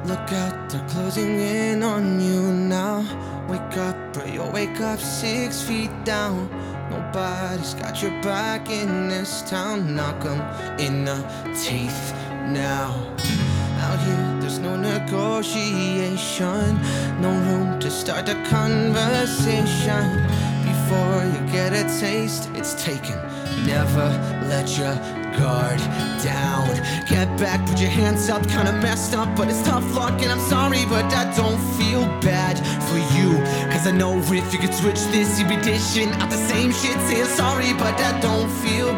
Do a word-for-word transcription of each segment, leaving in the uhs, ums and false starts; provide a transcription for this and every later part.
Look out, they're closing in on you now. Wake up, pray you'll wake up six feet down. Nobody's got your back in this town. Knock 'em in the teeth now. Out here, there's no negotiation, no room to start a conversation. Before you get a taste, it's taken. Never let your guard down. Get back, put your hands up, kinda messed up, but it's tough luck. And I'm sorry, but I don't feel bad for you, cause I know if you could switch this, you'd be dishing out the same shit. Saying sorry, but I don't feel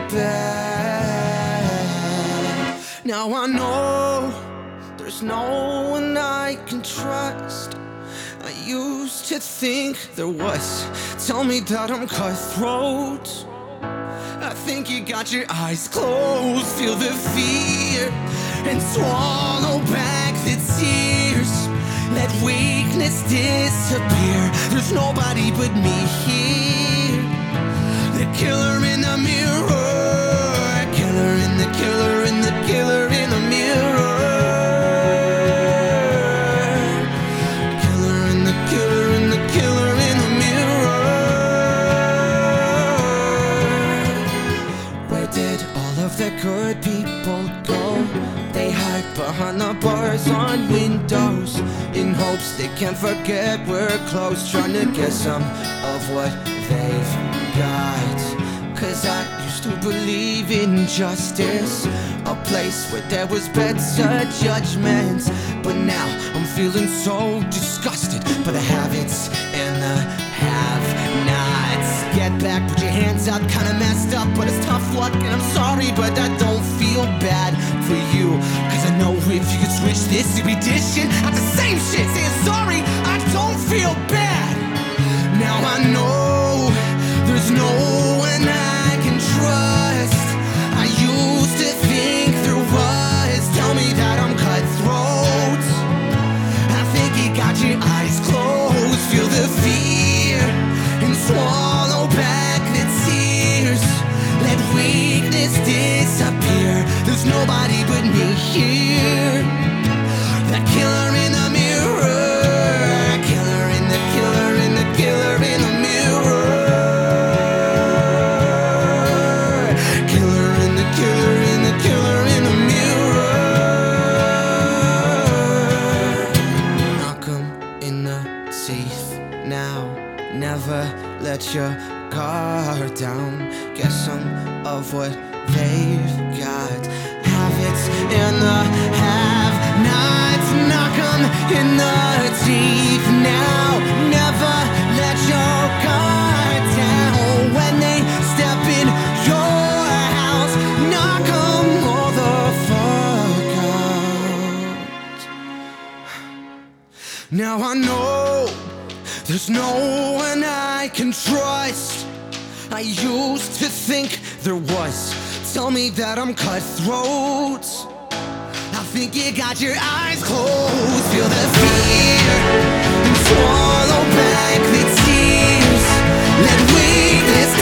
bad. Now I know there's no one I can trust. I used to think there was. Tell me that I'm cutthroat. I think you got your eyes closed. Feel the fear and swallow back the tears. Let weakness disappear. There's nobody but me here. The killer in the mirror. Killer in the killer in the killer in the mirror. Killer in the killer in the killer in the mirror. Where did all of the good people go? They hide behind the bars on windows, in hopes they can't forget we're close. Trying to get some of what they've got. Cause I used to believe in justice, a place where there was better judgments. But now I'm feeling so disgusted by the habits and the have-nots. Get back, put your hands up, kinda messed up, but it's tough luck. And I'm sorry, but I don't feel bad for you, cause I know if you could switch this, you'd be dishing out the same shit. Saying sorry, I don't feel bad. Now I know there's no one I can trust. I used to think there was. Tell me that I'm cutthroat. I think you got your eyes closed. Feel the fear and swallow back the tears. Let weakness disappear. There's nobody but me here. That killer in the mirror. Killer in the killer in the killer in the mirror. Killer in the killer in the killer in the mirror. Knock 'em in the teeth now. Never let your guard down. Get some of what they've got. Habits in the have-nots. Knock 'em in the teeth now. Never let your guard down. When they step in your house, knock 'em all the fuck out. Now I know there's no one I can trust. I used to think there was. Tell me that I'm cutthroat. I think you got your eyes closed. Feel the fear and swallow back the tears. Let weakness